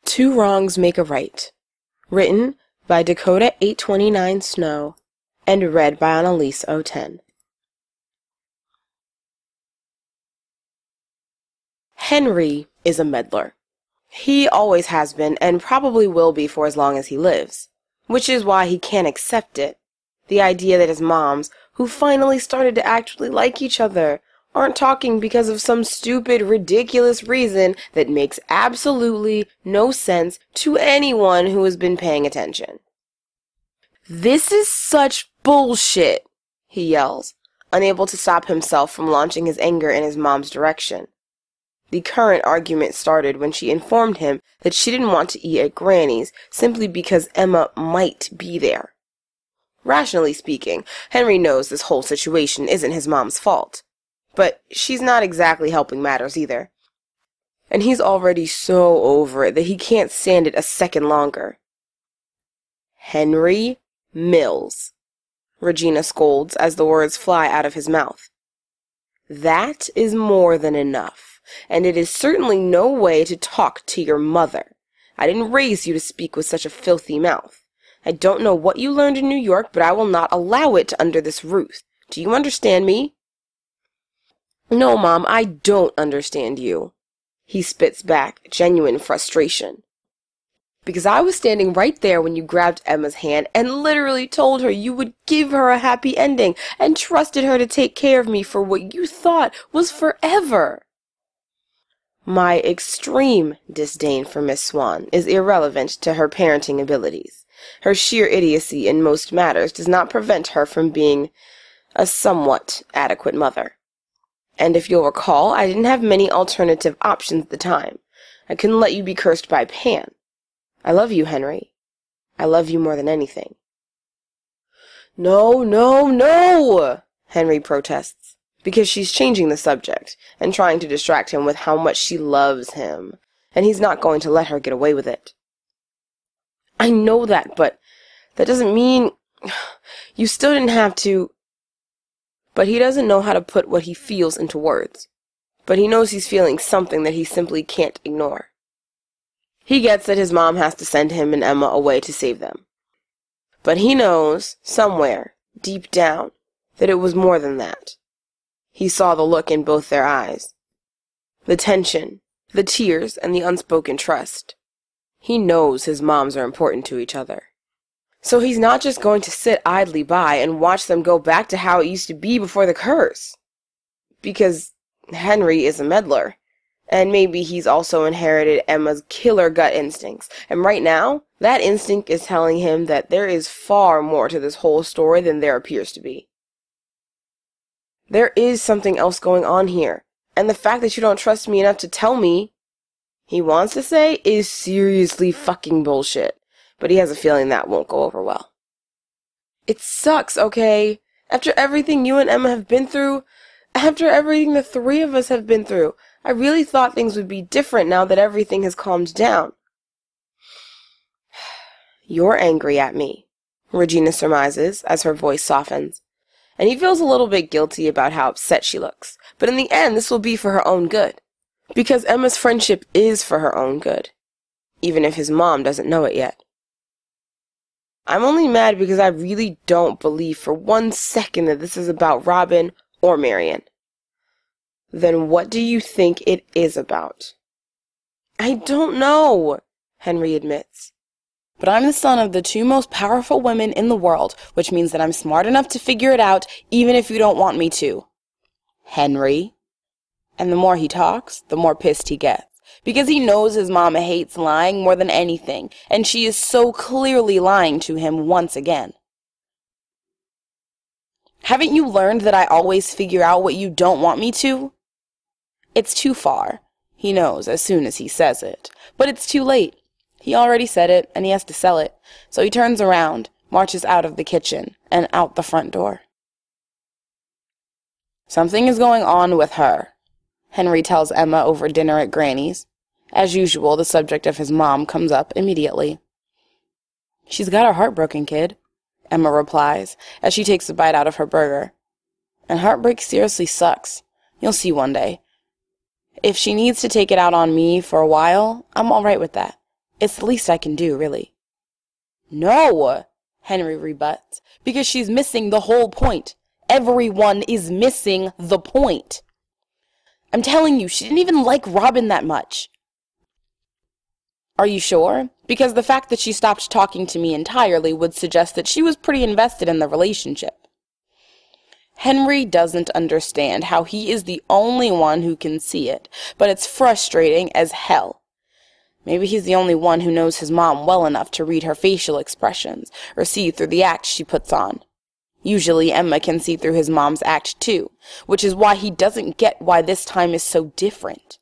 Two Wrongs Make a Right. Written by Dakota 829 Snow and read by Annalise 010. Henry is a meddler. He always has been and probably will be for as long as he lives, which is why he can't accept it. The idea that his moms, who finally started to actually like each other, aren't talking because of some stupid, ridiculous reason that makes absolutely no sense to anyone who has been paying attention. "This is such bullshit," he yells, unable to stop himself from launching his anger in his mom's direction. The current argument started when she informed him that she didn't want to eat at Granny's simply because Emma might be there. Rationally speaking, Henry knows this whole situation isn't his mom's fault. But she's not exactly helping matters either. And he's already so over it that he can't stand it a second longer. "Henry Mills," Regina scolds as the words fly out of his mouth. "That is more than enough, and it is certainly no way to talk to your mother. I didn't raise you to speak with such a filthy mouth. I don't know what you learned in New York, but I will not allow it under this roof. Do you understand me?" "No, Mom, I don't understand you," he spits back, genuine frustration. "Because I was standing right there when you grabbed Emma's hand and literally told her you would give her a happy ending and trusted her to take care of me for what you thought was forever." My extreme disdain for Miss Swan is irrelevant to her parenting abilities. Her sheer idiocy in most matters does not prevent her from being a somewhat adequate mother. And if you'll recall, I didn't have many alternative options at the time. I couldn't let you be cursed by Pan. I love you, Henry. I love you more than anything. "No, no, no!" Henry protests, because she's changing the subject and trying to distract him with how much she loves him, and he's not going to let her get away with it. "I know that, but that doesn't mean you still didn't have to." But he doesn't know how to put what he feels into words. But he knows he's feeling something that he simply can't ignore. He gets that his mom has to send him and Emma away to save them. But he knows, somewhere, deep down, that it was more than that. He saw the look in both their eyes. The tension, the tears, and the unspoken trust. He knows his moms are important to each other. So he's not just going to sit idly by and watch them go back to how it used to be before the curse. Because Henry is a meddler. And maybe he's also inherited Emma's killer gut instincts. And right now, that instinct is telling him that there is far more to this whole story than there appears to be. There is something else going on here. And the fact that you don't trust me enough to tell me, he wants to say, is seriously fucking bullshit. But he has a feeling that won't go over well. "It sucks, okay? After everything you and Emma have been through, after everything the three of us have been through, I really thought things would be different now that everything has calmed down." "You're angry at me," Regina surmises as her voice softens. And he feels a little bit guilty about how upset she looks. But in the end, this will be for her own good. Because Emma's friendship is for her own good. Even if his mom doesn't know it yet. "I'm only mad because I really don't believe for 1 second that this is about Robin or Marian." "Then what do you think it is about?" "I don't know," Henry admits. "But I'm the son of the two most powerful women in the world, which means that I'm smart enough to figure it out, even if you don't want me to." "Henry." And the more he talks, the more pissed he gets. Because he knows his mama hates lying more than anything, and she is so clearly lying to him once again. "Haven't you learned that I always figure out what you don't want me to?" It's too far. He knows as soon as he says it. But it's too late. He already said it, and he has to sell it. So he turns around, marches out of the kitchen, and out the front door. "Something is going on with her," Henry tells Emma over dinner at Granny's. As usual, the subject of his mom comes up immediately. "She's got her heart broken, kid," Emma replies, as she takes a bite out of her burger. "And heartbreak seriously sucks. You'll see one day. If she needs to take it out on me for a while, I'm all right with that. It's the least I can do, really. No, Henry rebuts, because she's missing the whole point. Everyone is missing the point. I'm telling you, she didn't even like Robin that much. Are you sure? Because the fact that she stopped talking to me entirely would suggest that she was pretty invested in the relationship. Henry doesn't understand how he is the only one who can see it, but it's frustrating as hell. Maybe he's the only one who knows his mom well enough to read her facial expressions or see through the act she puts on. Usually Emma can see through his mom's act too, which is why he doesn't get why this time is so different.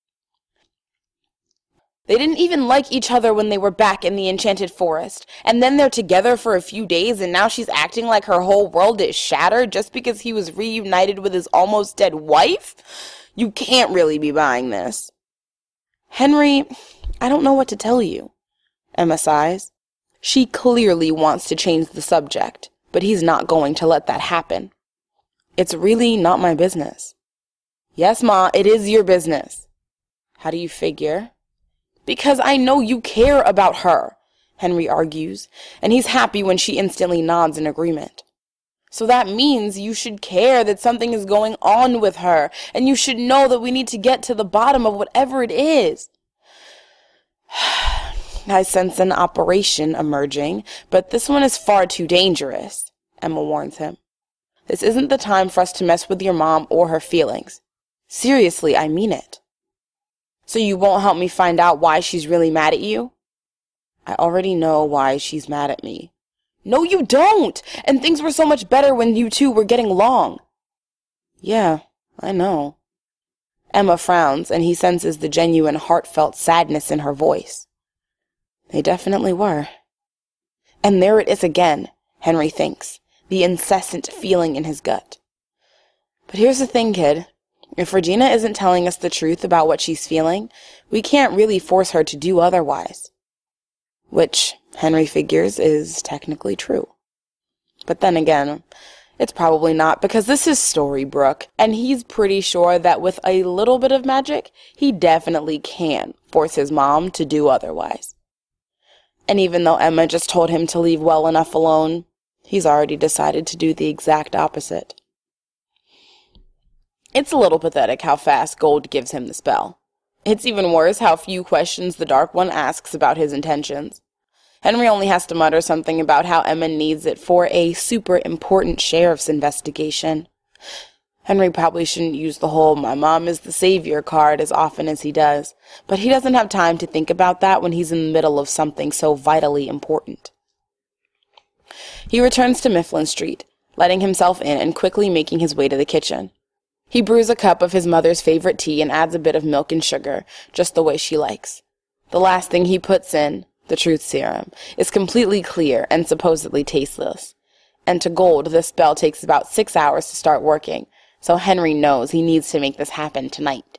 They didn't even like each other when they were back in the Enchanted Forest, and then they're together for a few days, and now she's acting like her whole world is shattered just because he was reunited with his almost dead wife? You can't really be buying this. Henry, I don't know what to tell you, Emma sighs. She clearly wants to change the subject, but he's not going to let that happen. It's really not my business. Yes, Ma, it is your business. How do you figure? Because I know you care about her, Henry argues, and he's happy when she instantly nods in agreement. So that means you should care that something is going on with her, and you should know that we need to get to the bottom of whatever it is. I sense an operation emerging, but this one is far too dangerous, Emma warns him. This isn't the time for us to mess with your mom or her feelings. Seriously, I mean it. So you won't help me find out why she's really mad at you? I already know why she's mad at me. No, you don't! And things were so much better when you two were getting along. Yeah, I know. Emma frowns, and he senses the genuine, heartfelt sadness in her voice. They definitely were. And there it is again, Henry thinks, the incessant feeling in his gut. But here's the thing, kid. If Regina isn't telling us the truth about what she's feeling, we can't really force her to do otherwise. Which, Henry figures, is technically true. But then again, it's probably not, because this is Storybrooke, and he's pretty sure that with a little bit of magic, he definitely can force his mom to do otherwise. And even though Emma just told him to leave well enough alone, he's already decided to do the exact opposite. It's a little pathetic how fast Gold gives him the spell. It's even worse how few questions the Dark One asks about his intentions. Henry only has to mutter something about how Emma needs it for a super important sheriff's investigation. Henry probably shouldn't use the whole "my mom is the savior" card as often as he does, but he doesn't have time to think about that when he's in the middle of something so vitally important. He returns to Mifflin Street, letting himself in and quickly making his way to the kitchen. He brews a cup of his mother's favorite tea and adds a bit of milk and sugar, just the way she likes. The last thing he puts in, the truth serum, is completely clear and supposedly tasteless. And to Gold, this spell takes about 6 hours to start working, so Henry knows he needs to make this happen tonight.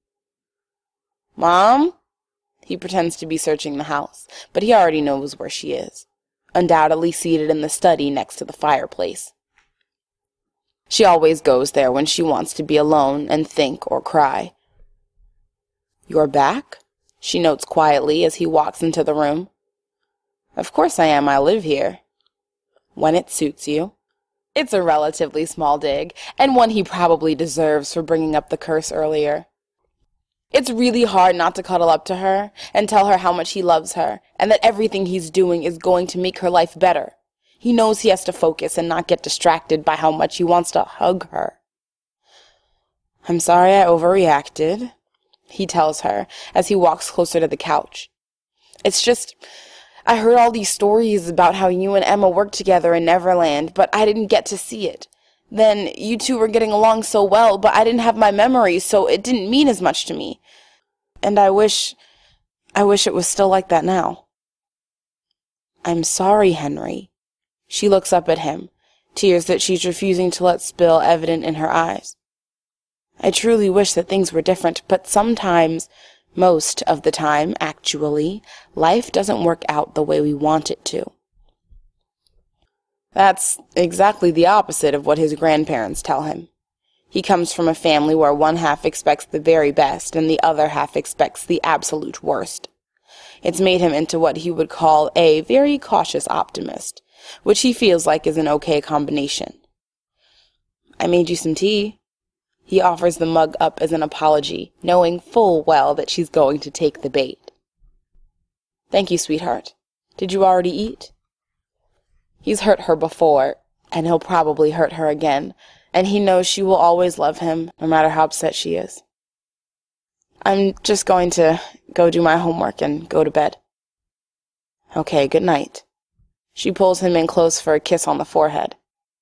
Mom? He pretends to be searching the house, but he already knows where she is, undoubtedly seated in the study next to the fireplace. She always goes there when she wants to be alone and think or cry. You're back? She notes quietly as he walks into the room. Of course I am, I live here. When it suits you. It's a relatively small dig, and one he probably deserves for bringing up the curse earlier. It's really hard not to cuddle up to her and tell her how much he loves her, and that everything he's doing is going to make her life better. He knows he has to focus and not get distracted by how much he wants to hug her. I'm sorry I overreacted, he tells her as he walks closer to the couch. It's just, I heard all these stories about how you and Emma worked together in Neverland, but I didn't get to see it. Then you two were getting along so well, but I didn't have my memories, so it didn't mean as much to me. And I wish it was still like that now. I'm sorry, Henry. She looks up at him, tears that she's refusing to let spill evident in her eyes. I truly wish that things were different, but sometimes, most of the time, actually, life doesn't work out the way we want it to. That's exactly the opposite of what his grandparents tell him. He comes from a family where one half expects the very best and the other half expects the absolute worst. It's made him into what he would call a very cautious optimist, which he feels like is an okay combination. I made you some tea. He offers the mug up as an apology, knowing full well that she's going to take the bait. Thank you, sweetheart. Did you already eat? He's hurt her before, and he'll probably hurt her again, and he knows she will always love him, no matter how upset she is. I'm just going to go do my homework and go to bed. Okay, good night. She pulls him in close for a kiss on the forehead.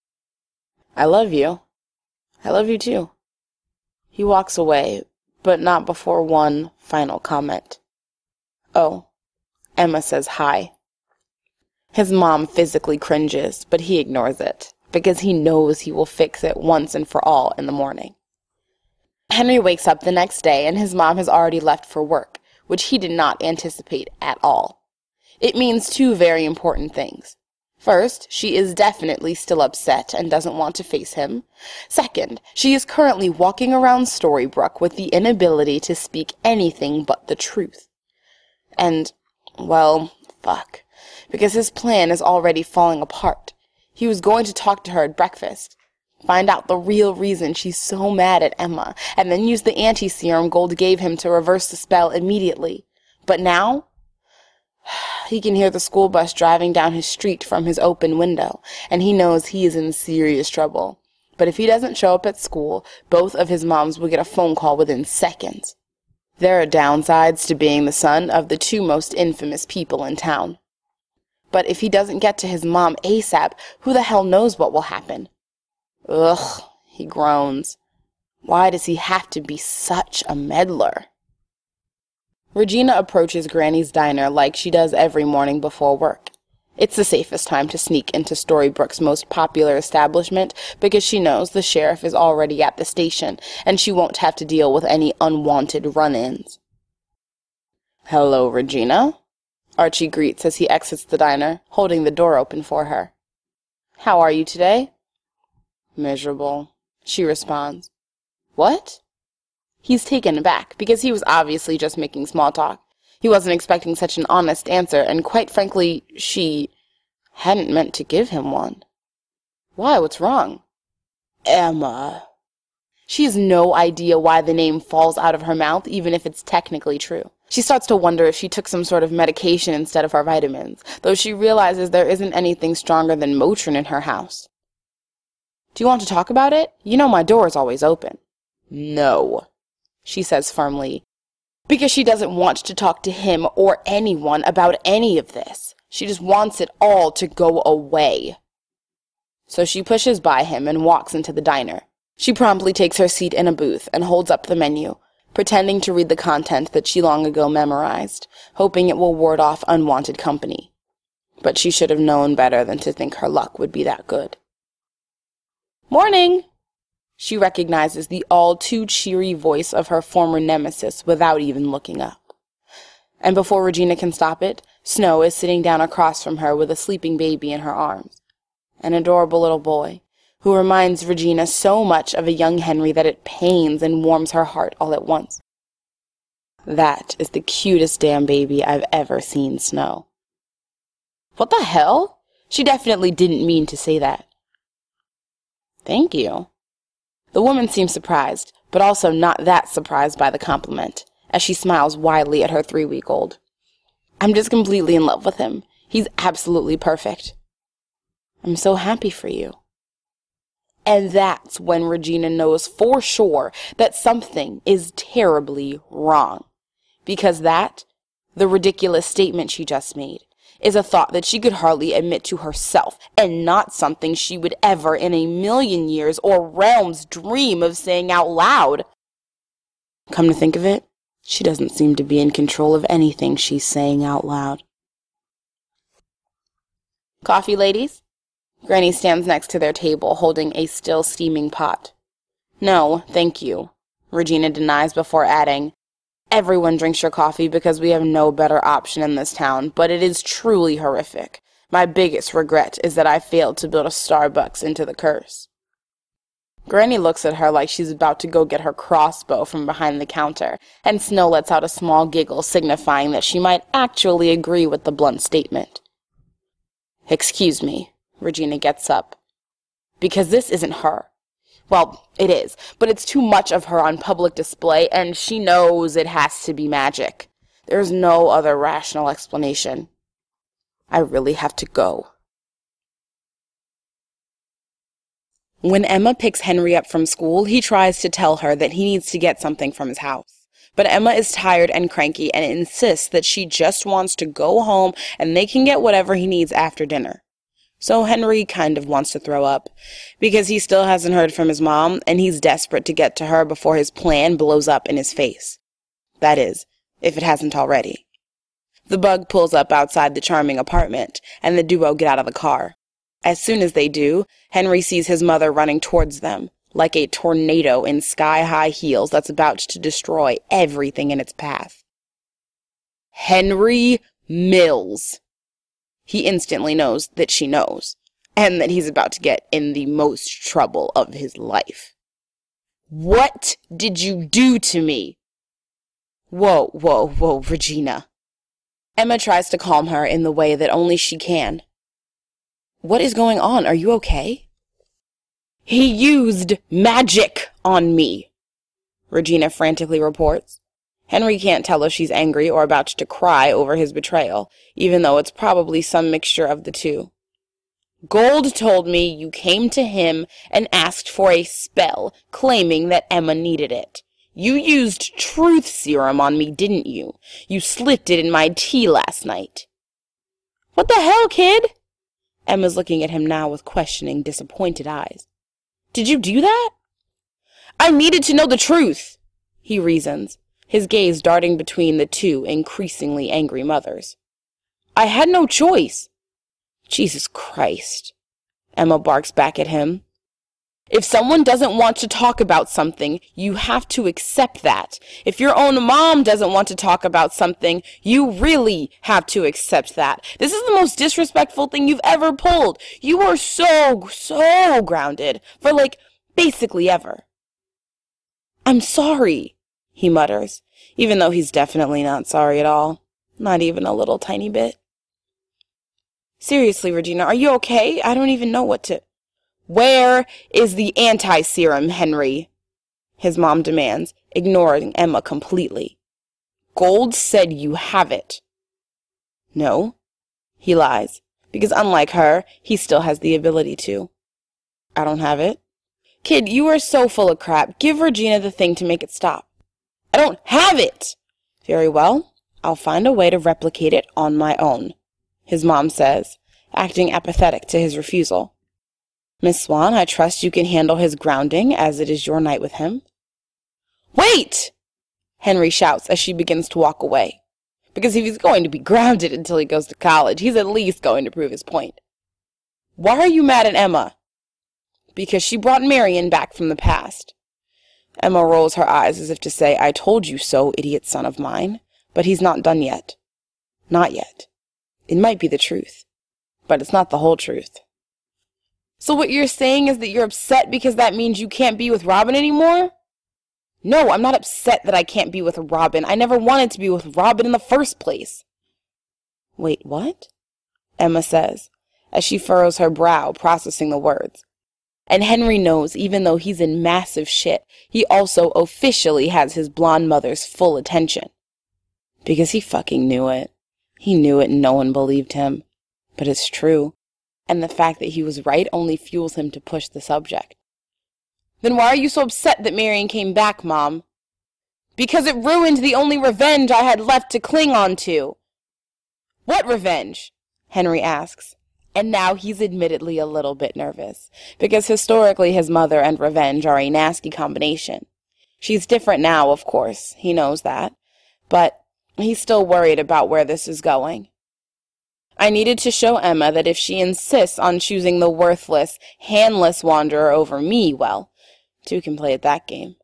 I love you. I love you too. He walks away, but not before one final comment. Oh, Emma says hi. His mom physically cringes, but he ignores it, because he knows he will fix it once and for all in the morning. Henry wakes up the next day, and his mom has already left for work, which he did not anticipate at all. It means two very important things. First, she is definitely still upset and doesn't want to face him. Second, she is currently walking around Storybrooke with the inability to speak anything but the truth. And, well, fuck, because his plan is already falling apart. He was going to talk to her at breakfast, find out the real reason she's so mad at Emma, and then use the anti-serum Gold gave him to reverse the spell immediately. But now he can hear the school bus driving down his street from his open window, and he knows he is in serious trouble. But if he doesn't show up at school, both of his moms will get a phone call within seconds. There are downsides to being the son of the two most infamous people in town. But if he doesn't get to his mom ASAP, who the hell knows what will happen? Ugh, he groans. Why does he have to be such a meddler? Regina approaches Granny's diner like she does every morning before work. It's the safest time to sneak into Storybrooke's most popular establishment because she knows the sheriff is already at the station and she won't have to deal with any unwanted run-ins. Hello, Regina, Archie greets as he exits the diner, holding the door open for her. How are you today? Miserable, she responds. What? He's taken aback, because he was obviously just making small talk. He wasn't expecting such an honest answer, and quite frankly, she hadn't meant to give him one. Why, what's wrong? Emma. She has no idea why the name falls out of her mouth, even if it's technically true. She starts to wonder if she took some sort of medication instead of her vitamins, though she realizes there isn't anything stronger than Motrin in her house. Do you want to talk about it? You know my door is always open. No, she says firmly, because she doesn't want to talk to him or anyone about any of this. She just wants it all to go away. So she pushes by him and walks into the diner. She promptly takes her seat in a booth and holds up the menu, pretending to read the content that she long ago memorized, hoping it will ward off unwanted company. But she should have known better than to think her luck would be that good. Morning! She recognizes the all-too-cheery voice of her former nemesis without even looking up. And before Regina can stop it, Snow is sitting down across from her with a sleeping baby in her arms. An adorable little boy, who reminds Regina so much of a young Henry that it pains and warms her heart all at once. That is the cutest damn baby I've ever seen, Snow. What the hell? She definitely didn't mean to say that. Thank you. The woman seems surprised, but also not that surprised by the compliment, as she smiles widely at her 3-week-old. I'm just completely in love with him. He's absolutely perfect. I'm so happy for you. And that's when Regina knows for sure that something is terribly wrong. Because that, the ridiculous statement she just made, is a thought that she could hardly admit to herself, and not something she would ever in a million years or realms dream of saying out loud. Come to think of it, she doesn't seem to be in control of anything she's saying out loud. Coffee, ladies? Granny stands next to their table, holding a still steaming pot. No, thank you, Regina denies before adding, everyone drinks your coffee because we have no better option in this town, but it is truly horrific. My biggest regret is that I failed to build a Starbucks into the curse. Granny looks at her like she's about to go get her crossbow from behind the counter, and Snow lets out a small giggle, signifying that she might actually agree with the blunt statement. "Excuse me," Regina gets up, "because this isn't her. Well, it is, but it's too much of her on public display, and she knows it has to be magic. There's no other rational explanation. I really have to go." When Emma picks Henry up from school, he tries to tell her that he needs to get something from his house. But Emma is tired and cranky and insists that she just wants to go home and they can get whatever he needs after dinner. So Henry kind of wants to throw up, because he still hasn't heard from his mom, and he's desperate to get to her before his plan blows up in his face. That is, if it hasn't already. The bug pulls up outside the charming apartment, and the duo get out of the car. As soon as they do, Henry sees his mother running towards them, like a tornado in sky-high heels that's about to destroy everything in its path. Henry Mills. He instantly knows that she knows, and that he's about to get in the most trouble of his life. "What did you do to me?" Whoa, Regina. Emma tries to calm her in the way that only she can. "What is going on? Are you okay?" "He used magic on me," Regina frantically reports. Henry can't tell if she's angry or about to cry over his betrayal, even though it's probably some mixture of the two. "Gold told me you came to him and asked for a spell, claiming that Emma needed it. You used truth serum on me, didn't you? You slipped it in my tea last night." "What the hell, kid?" Emma's looking at him now with questioning, disappointed eyes. "Did you do that?" "I needed to know the truth," he reasons, his gaze darting between the two increasingly angry mothers. "I had no choice." "Jesus Christ," Emma barks back at him. "If someone doesn't want to talk about something, you have to accept that. If your own mom doesn't want to talk about something, you really have to accept that. This is the most disrespectful thing you've ever pulled. You are so grounded for, basically ever." "I'm sorry," he mutters, even though he's definitely not sorry at all. Not even a little tiny bit. "Seriously, Regina, are you okay? I don't even know what to—" "Where is the anti-serum, Henry?" his mom demands, ignoring Emma completely. "Gold said you have it." "No," he lies, because unlike her, he still has the ability to. "I don't have it." "Kid, you are so full of crap. Give Regina the thing to make it stop." "I don't have it." "Very well, I'll find a way to replicate it on my own," his mom says, acting apathetic to his refusal. "Miss Swan, I trust you can handle his grounding, as it is your night with him." "Wait!" Henry shouts as she begins to walk away. Because if he's going to be grounded until he goes to college, he's at least going to prove his point. "Why are you mad at Emma?" "Because she brought Marion back from the past." Emma rolls her eyes as if to say, "I told you so, idiot son of mine." But he's not done yet. Not yet. It might be the truth, but it's not the whole truth. "So what you're saying is that you're upset because that means you can't be with Robin anymore?" "No, I'm not upset that I can't be with Robin. I never wanted to be with Robin in the first place." "Wait, what?" Emma says, as she furrows her brow, processing the words. And Henry knows, even though he's in massive shit, he also officially has his blonde mother's full attention. Because he fucking knew it. He knew it and no one believed him. But it's true. And the fact that he was right only fuels him to push the subject. "Then why are you so upset that Marion came back, Mom?" "Because it ruined the only revenge I had left to cling on to." "What revenge?" Henry asks. And now he's admittedly a little bit nervous, because historically his mother and revenge are a nasty combination. She's different now, of course, he knows that, but he's still worried about where this is going. "I needed to show Emma that if she insists on choosing the worthless, handless wanderer over me, well, two can play at that game."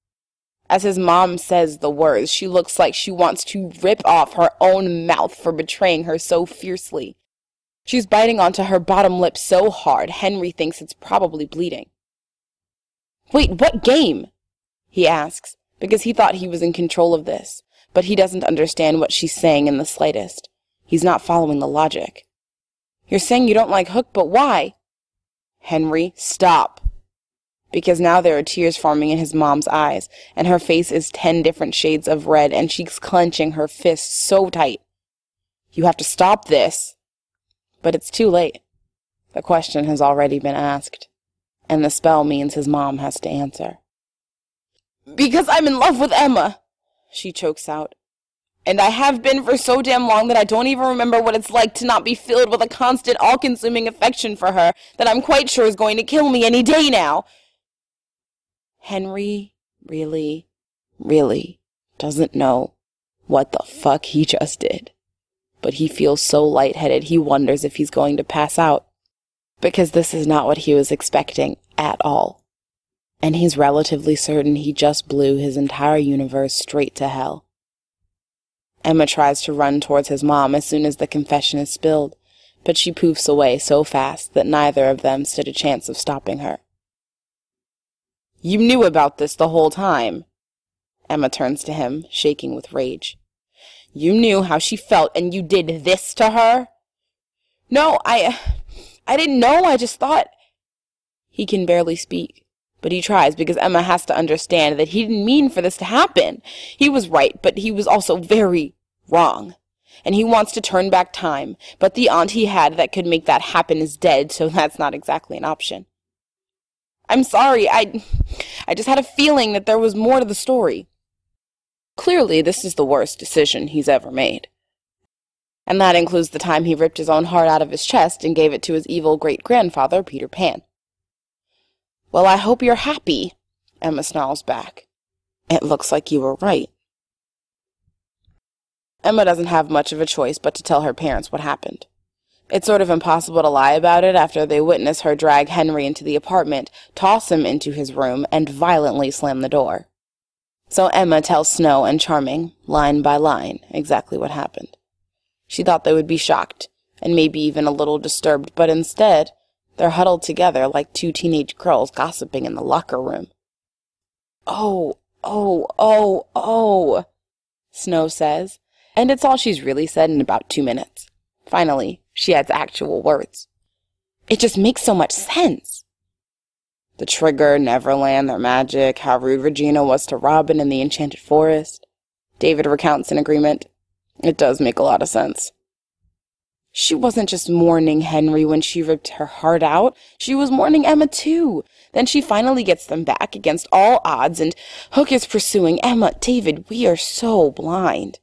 As his mom says the words, she looks like she wants to rip off her own mouth for betraying her so fiercely. She's biting onto her bottom lip so hard, Henry thinks it's probably bleeding. Wait, what game? He asks, because he thought he was in control of this, but he doesn't understand what she's saying in the slightest. He's not following the logic. You're saying you don't like Hook, but why? Henry, stop. Because now there are tears forming in his mom's eyes, and her face is 10 different shades of red, and she's clenching her fists so tight. You have to stop this. But it's too late. The question has already been asked, and the spell means his mom has to answer. Because I'm in love with Emma, she chokes out. And I have been for so damn long that I don't even remember what it's like to not be filled with a constant, all-consuming affection for her that I'm quite sure is going to kill me any day now. Henry really doesn't know what the fuck he just did. But he feels so lightheaded he wonders if he's going to pass out. Because this is not what he was expecting at all. And he's relatively certain he just blew his entire universe straight to hell. Emma tries to run towards his mom as soon as the confession is spilled, but she poofs away so fast that neither of them stood a chance of stopping her. You knew about this the whole time. Emma turns to him, shaking with rage. You knew how she felt and you did this to her? No, I didn't know, I just thought... He can barely speak, but he tries because Emma has to understand that he didn't mean for this to happen. He was right, but he was also very wrong. And he wants to turn back time, but the aunt he had that could make that happen is dead, so that's not exactly an option. I'm sorry, I just had a feeling that there was more to the story. Clearly, this is the worst decision he's ever made. And that includes the time he ripped his own heart out of his chest and gave it to his evil great-grandfather, Peter Pan. Well, I hope you're happy, Emma snarls back. It looks like you were right. Emma doesn't have much of a choice but to tell her parents what happened. It's sort of impossible to lie about it after they witness her drag Henry into the apartment, toss him into his room, and violently slam the door. So Emma tells Snow and Charming, line by line, exactly what happened. She thought they would be shocked, and maybe even a little disturbed, but instead, they're huddled together like two teenage girls gossiping in the locker room. Oh, Snow says, and it's all she's really said in about 2 minutes. Finally, she adds actual words. It just makes so much sense. The trigger, Neverland, their magic, how rude Regina was to Robin in the Enchanted Forest. David recounts in agreement. It does make a lot of sense. She wasn't just mourning Henry when she ripped her heart out. She was mourning Emma too. Then she finally gets them back against all odds, and Hook is pursuing Emma. David, we are so blind.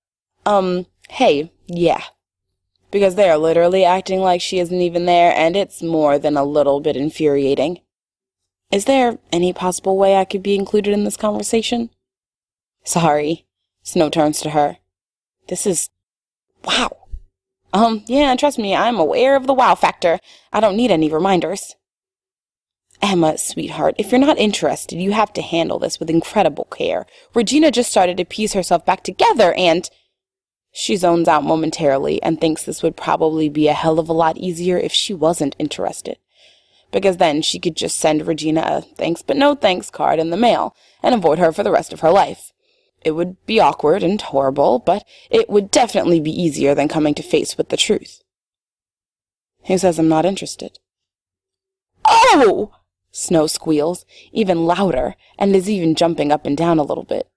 Hey, yeah. Because they are literally acting like she isn't even there, and it's more than a little bit infuriating. Is there any possible way I could be included in this conversation? Sorry. Snow turns to her. This is... wow. Yeah, trust me, I'm aware of the wow factor. I don't need any reminders. Emma, sweetheart, if you're not interested, you have to handle this with incredible care. Regina just started to piece herself back together, and... She zones out momentarily and thinks this would probably be a hell of a lot easier if she wasn't interested. Because then she could just send Regina a thanks but no thanks card in the mail and avoid her for the rest of her life. It would be awkward and horrible, but it would definitely be easier than coming to face with the truth. Who says I'm not interested? Oh! Snow squeals, even louder, and is even jumping up and down a little bit.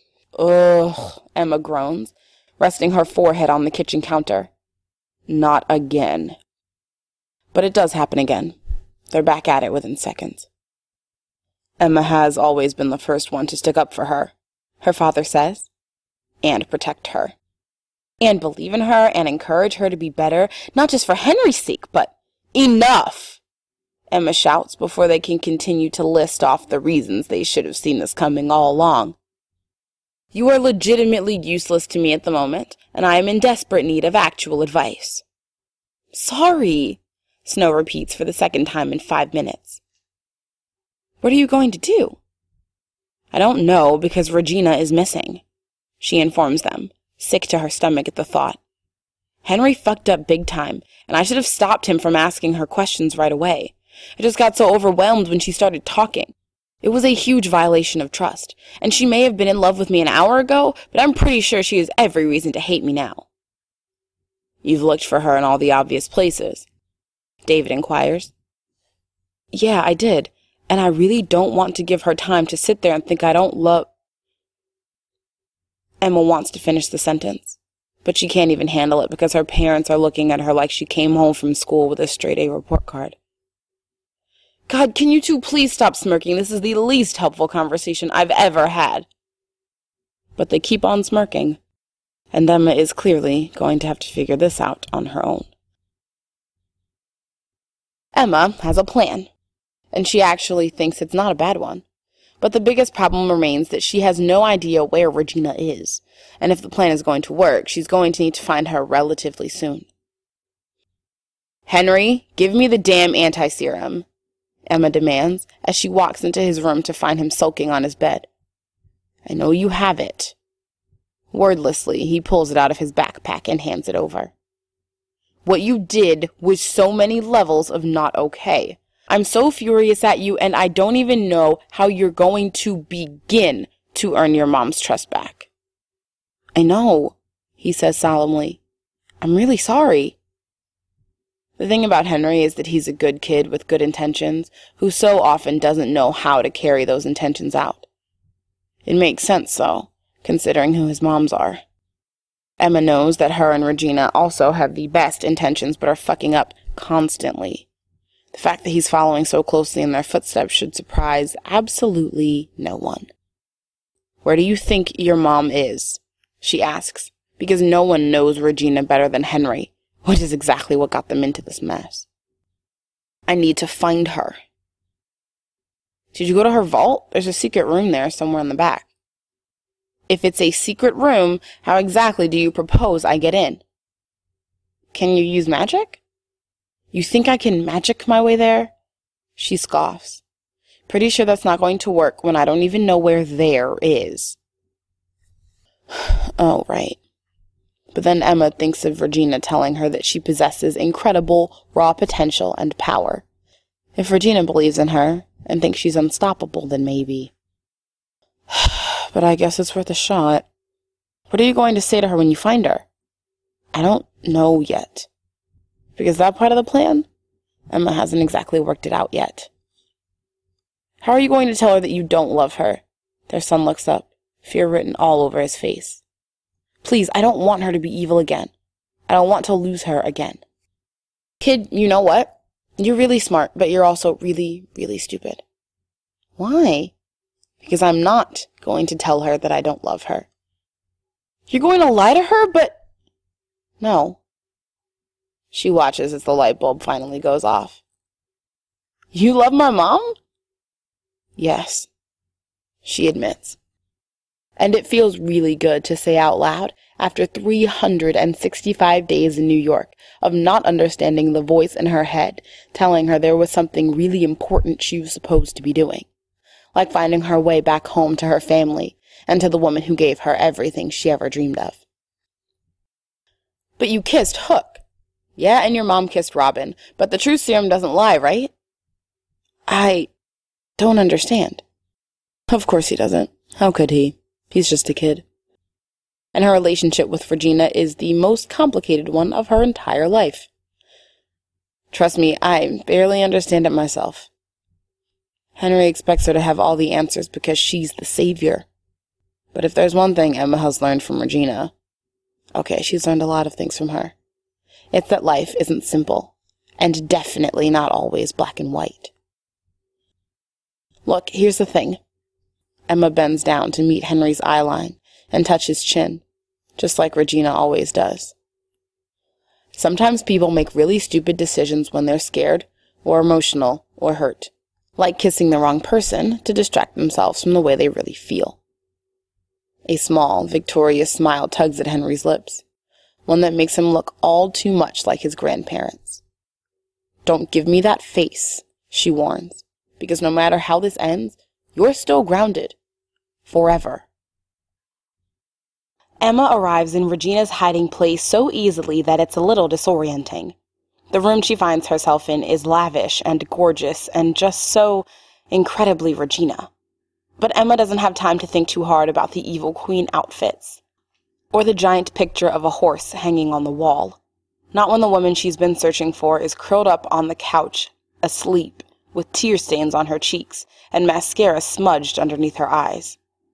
Ugh, Emma groans, resting her forehead on the kitchen counter. Not again. But it does happen again. They're back at it within seconds. Emma has always been the first one to stick up for her, her father says, and protect her. And believe in her and encourage her to be better, not just for Henry's sake, but enough! Emma shouts before they can continue to list off the reasons they should have seen this coming all along. You are legitimately useless to me at the moment, and I am in desperate need of actual advice. Sorry, Snow repeats for the second time in 5 minutes. What are you going to do? I don't know, because Regina is missing, she informs them, sick to her stomach at the thought. Henry fucked up big time, and I should have stopped him from asking her questions right away. I just got so overwhelmed when she started talking. It was a huge violation of trust, and she may have been in love with me an hour ago, but I'm pretty sure she has every reason to hate me now. You've looked for her in all the obvious places, David inquires. Yeah, I did, and I really don't want to give her time to sit there and think I don't love... Emma wants to finish the sentence, but she can't even handle it because her parents are looking at her like she came home from school with a straight-A report card. God, can you two please stop smirking? This is the least helpful conversation I've ever had. But they keep on smirking, and Emma is clearly going to have to figure this out on her own. Emma has a plan, and she actually thinks it's not a bad one. But the biggest problem remains that she has no idea where Regina is, and if the plan is going to work, she's going to need to find her relatively soon. Henry, give me the damn anti-serum, Emma demands, as she walks into his room to find him sulking on his bed. I know you have it. Wordlessly, he pulls it out of his backpack and hands it over. What you did was so many levels of not okay. I'm so furious at you, and I don't even know how you're going to begin to earn your mom's trust back. I know, he says solemnly. I'm really sorry. The thing about Henry is that he's a good kid with good intentions, who so often doesn't know how to carry those intentions out. It makes sense, though, considering who his moms are. Emma knows that her and Regina also have the best intentions but are fucking up constantly. The fact that he's following so closely in their footsteps should surprise absolutely no one. Where do you think your mom is? She asks, because no one knows Regina better than Henry, which is exactly what got them into this mess. I need to find her. Did you go to her vault? There's a secret room there somewhere in the back. If it's a secret room, how exactly do you propose I get in? Can you use magic? You think I can magic my way there? She scoffs. Pretty sure that's not going to work when I don't even know where there is. Oh, right. But then Emma thinks of Regina telling her that she possesses incredible raw potential and power. If Regina believes in her and thinks she's unstoppable, then maybe. But I guess it's worth a shot. What are you going to say to her when you find her? I don't know yet. Because that part of the plan, Emma hasn't exactly worked it out yet. How are you going to tell her that you don't love her? Their son looks up, fear written all over his face. Please, I don't want her to be evil again. I don't want to lose her again. Kid, you know what? You're really smart, but you're also really, really stupid. Why? Because I'm not going to tell her that I don't love her. You're going to lie to her, but... No. She watches as the light bulb finally goes off. You love my mom? Yes, she admits. And it feels really good to say out loud after 365 days in New York of not understanding the voice in her head telling her there was something really important she was supposed to be doing, like finding her way back home to her family and to the woman who gave her everything she ever dreamed of. But you kissed Hook. Yeah, and your mom kissed Robin, but the truth serum doesn't lie, right? I don't understand. Of course he doesn't. How could he? He's just a kid. And her relationship with Regina is the most complicated one of her entire life. Trust me, I barely understand it myself. Henry expects her to have all the answers because she's the savior. But if there's one thing Emma has learned from Regina, okay, she's learned a lot of things from her. It's that life isn't simple, and definitely not always black and white. Look, here's the thing. Emma bends down to meet Henry's eyeline and touch his chin, just like Regina always does. Sometimes people make really stupid decisions when they're scared, or emotional, or hurt, like kissing the wrong person to distract themselves from the way they really feel. A small, victorious smile tugs at Henry's lips, one that makes him look all too much like his grandparents. Don't give me that face, she warns, because no matter how this ends, you're still grounded. Forever. Emma arrives in Regina's hiding place so easily that it's a little disorienting. The room she finds herself in is lavish and gorgeous and just so Incredibly Regina. But Emma doesn't have time to think too hard about the evil queen outfits, or the giant picture of a horse hanging on the wall. Not when the woman she's been searching for is curled up on the couch, asleep, with tear stains on her cheeks and mascara smudged underneath her eyes.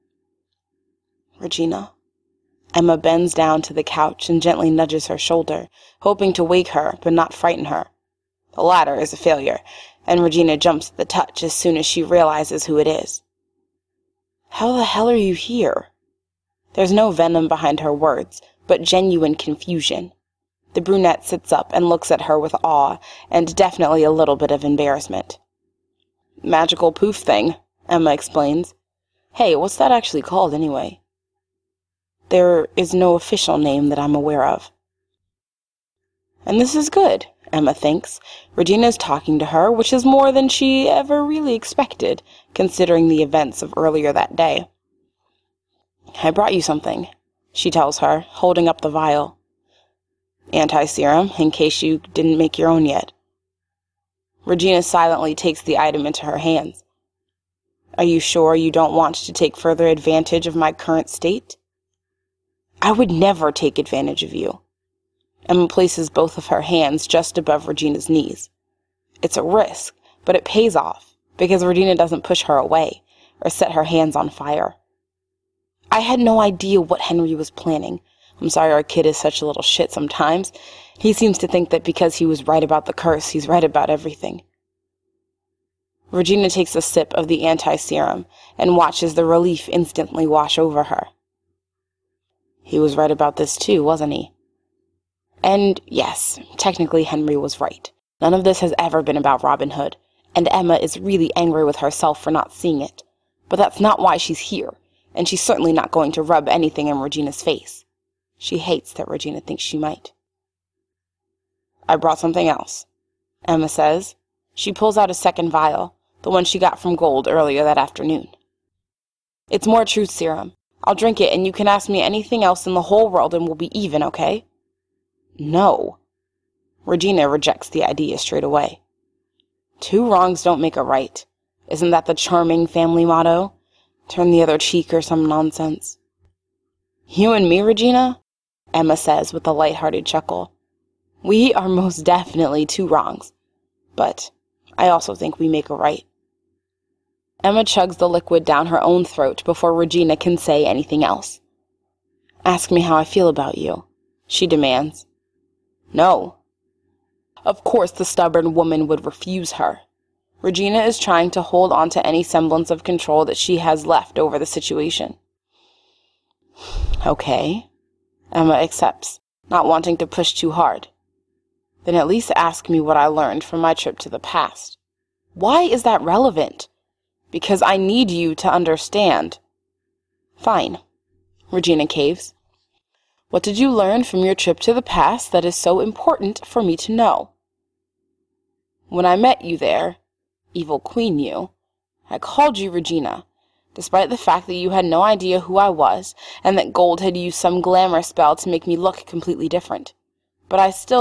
Regina. Emma bends down to the couch and gently nudges her shoulder, hoping to wake her but not frighten her. The latter is a failure, and Regina jumps at the touch as soon as she realizes who it is. How the hell are you here? There's no venom behind her words, but genuine confusion. The brunette sits up and looks at her with awe, and definitely a little bit of embarrassment. Magical poof thing, Emma explains. Hey, what's that actually called anyway? There is no official name that I'm aware of. And this is good, Emma thinks. Regina's talking to her, which is more than she ever really expected, considering the events of earlier that day. I brought you something, she tells her, holding up the vial. Anti-serum, in case you didn't make your own yet. Regina silently takes the item into her hands. Are you sure you don't want to take further advantage of my current state? I would never take advantage of you. Emma places both of her hands just above Regina's knees. It's a risk, but it pays off, because Regina doesn't push her away, or set her hands on fire. I had no idea what Henry was planning. I'm sorry our kid is such a little shit sometimes. He seems to think that because he was right about the curse, he's right about everything. Regina takes a sip of the anti-serum and watches the relief instantly wash over her. He was right about this too, wasn't he? And yes, technically Henry was right. None of this has ever been about Robin Hood, and Emma is really angry with herself for not seeing it. But that's not why she's here, and she's certainly not going to rub anything in Regina's face. She hates that Regina thinks she might. I brought something else, Emma says. She pulls out a second vial, the one she got from Gold earlier that afternoon. It's more truth serum. I'll drink it and you can ask me anything else in the whole world and we'll be even, okay? No. Regina rejects the idea straight away. 2 wrongs don't make a right. Isn't that the charming family motto? Turn the other cheek or some nonsense. You and me, Regina? Emma says with a light-hearted chuckle. We are most definitely 2 wrongs. But I also think we make a right. Emma chugs the liquid down her own throat before Regina can say anything else. Ask me how I feel about you, she demands. No. Of course the stubborn woman would refuse her. Regina is trying to hold on to any semblance of control that she has left over the situation. Okay, Emma accepts, not wanting to push too hard. Then at least ask me what I learned from my trip to the past. Why is that relevant? Because I need you to understand. Fine, Regina caves. What did you learn from your trip to the past that is so important for me to know? When I met you there, evil queen you, I called you Regina, despite the fact that you had no idea who I was, and that Gold had used some glamour spell to make me look completely different. But I still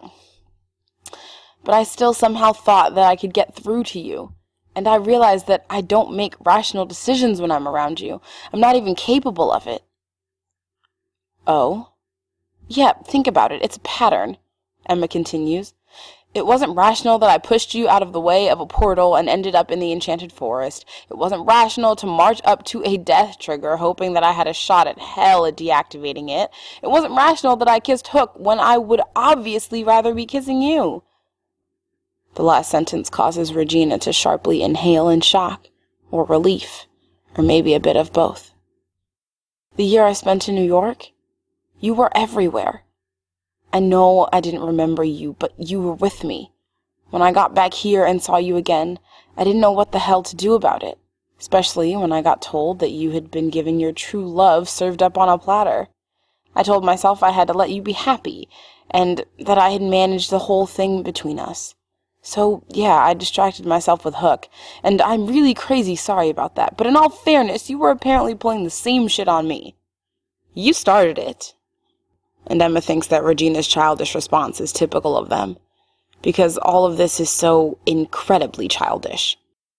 somehow thought that I could get through to you. And I realized that I don't make rational decisions when I'm around you. I'm not even capable of it. Oh? Yeah, think about it. It's a pattern, Emma continues. It wasn't rational that I pushed you out of the way of a portal and ended up in the enchanted forest. It wasn't rational to march up to a death trigger hoping that I had a shot at hell at deactivating it. It wasn't rational that I kissed Hook when I would obviously rather be kissing you. The last sentence causes Regina to sharply inhale in shock, or relief, or maybe a bit of both. The year I spent in New York, you were everywhere. I know I didn't remember you, but you were with me. When I got back here and saw you again, I didn't know what the hell to do about it, especially when I got told that you had been given your true love served up on a platter. I told myself I had to let you be happy, and that I had managed the whole thing between us. So, yeah, I distracted myself with Hook, and I'm really crazy sorry about that, but in all fairness, you were apparently pulling the same shit on me. You started it. And Emma thinks that Regina's childish response is typical of them, because all of this is so incredibly childish.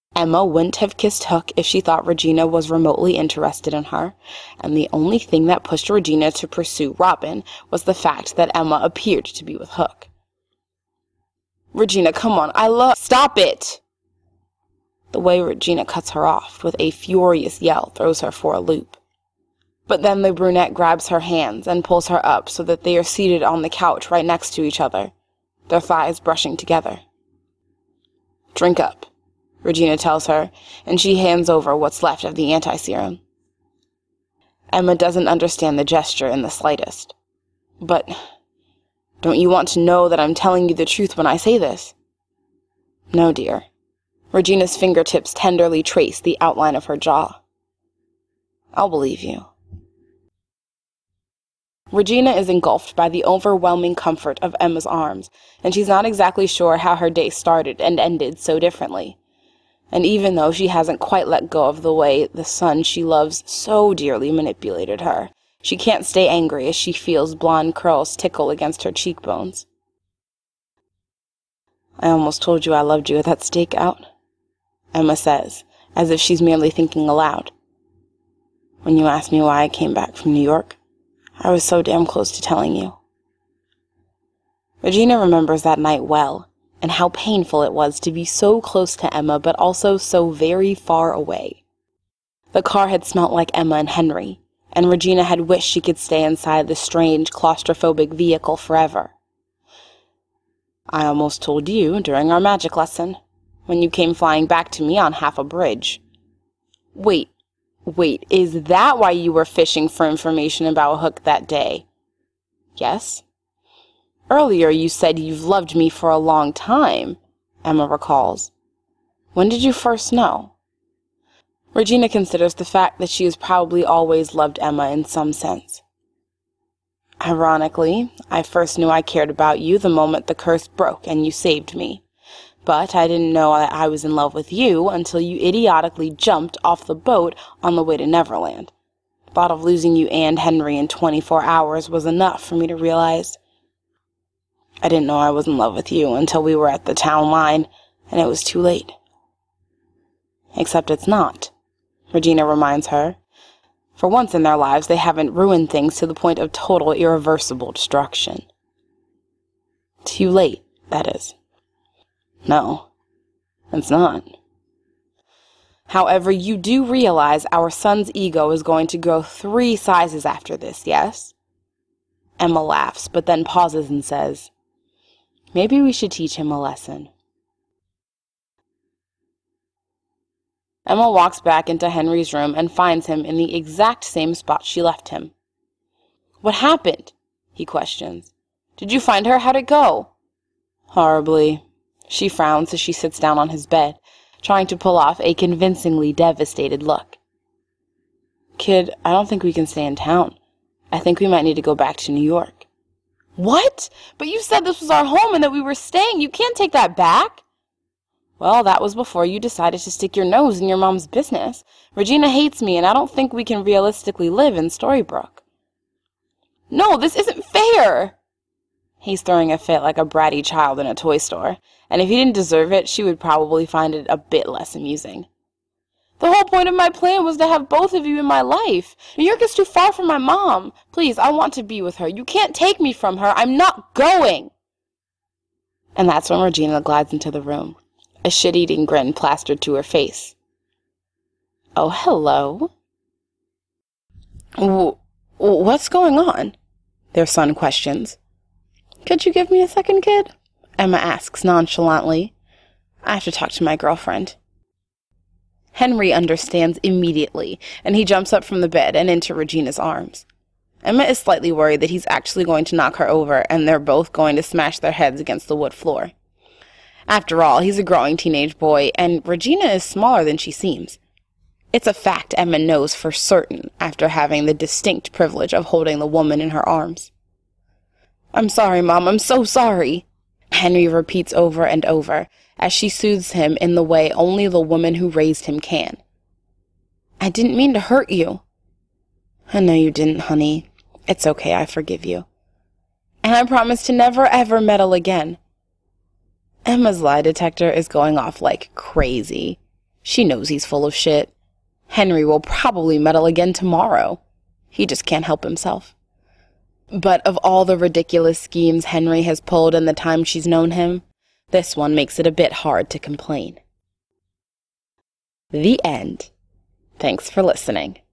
Emma wouldn't have kissed Hook if she thought Regina was remotely interested in her, and the only thing that pushed Regina to pursue Robin was the fact that Emma appeared to be with Hook. "Regina, come on, Stop it!" The way Regina cuts her off with a furious yell throws her for a loop. But then the brunette grabs her hands and pulls her up so that they are seated on the couch right next to each other, their thighs brushing together. "Drink up," Regina tells her, and she hands over what's left of the anti-serum. Emma doesn't understand the gesture in the slightest. "But don't you want to know that I'm telling you the truth when I say this?" "No, dear." Regina's fingertips tenderly trace the outline of her jaw. "I'll believe you." Regina is engulfed by the overwhelming comfort of Emma's arms, and she's not exactly sure how her day started and ended so differently. And even though she hasn't quite let go of the way the son she loves so dearly manipulated her, she can't stay angry as she feels blonde curls tickle against her cheekbones. "I almost told you I loved you at that stakeout," Emma says, as if she's merely thinking aloud. "When you asked me why I came back from New York, I was so damn close to telling you." Regina remembers that night well, and how painful it was to be so close to Emma but also so very far away. The car had smelt like Emma and Henry, and Regina had wished she could stay inside the strange, claustrophobic vehicle forever. "I almost told you during our magic lesson, when you came flying back to me on half a bridge." Wait, is that why you were fishing for information about Hook that day?" "Yes." "Earlier you said you've loved me for a long time," Emma recalls. "When did you first know?" Regina considers the fact that she has probably always loved Emma in some sense. "Ironically, I first knew I cared about you the moment the curse broke and you saved me. But I didn't know that I was in love with you until you idiotically jumped off the boat on the way to Neverland. The thought of losing you and Henry in 24 hours was enough for me to realize. I didn't know I was in love with you until we were at the town line, and it was too late." "Except it's not," Regina reminds her. For once in their lives, they haven't ruined things to the point of total irreversible destruction. "Too late, that is." "No, it's not." "However, you do realize our son's ego is going to grow 3 sizes after this, yes?" Emma laughs, but then pauses and says, "Maybe we should teach him a lesson." Emma walks back into Henry's room and finds him in the exact same spot she left him. "What happened?" he questions. "Did you find her? How'd it go?" "Horribly." She frowns as she sits down on his bed, trying to pull off a convincingly devastated look. "Kid, I don't think we can stay in town. I think we might need to go back to New York." "What? But you said this was our home and that we were staying. You can't take that back." "Well, that was before you decided to stick your nose in your mom's business. Regina hates me, and I don't think we can realistically live in Storybrooke." "No, this isn't fair." He's throwing a fit like a bratty child in a toy store, and if he didn't deserve it, she would probably find it a bit less amusing. "The whole point of my plan was to have both of you in my life. New York is too far from my mom. Please, I want to be with her. You can't take me from her. I'm not going." And that's when Regina glides into the room, a shit-eating grin plastered to her face. "Oh, hello." What's going on?" their son questions. "Could you give me a second, kid?" Emma asks nonchalantly. "I have to talk to my girlfriend." Henry understands immediately, and he jumps up from the bed and into Regina's arms. Emma is slightly worried that he's actually going to knock her over, and they're both going to smash their heads against the wood floor. After all, he's a growing teenage boy, and Regina is smaller than she seems. It's a fact Emma knows for certain after having the distinct privilege of holding the woman in her arms. "I'm sorry, Mom, I'm so sorry," Henry repeats over and over, as she soothes him in the way only the woman who raised him can. "I didn't mean to hurt you." "I know you didn't, honey. It's okay, I forgive you. And I promise to never ever meddle again." Emma's lie detector is going off like crazy. She knows he's full of shit. Henry will probably meddle again tomorrow. He just can't help himself. But of all the ridiculous schemes Henry has pulled in the time she's known him, this one makes it a bit hard to complain. The end. Thanks for listening.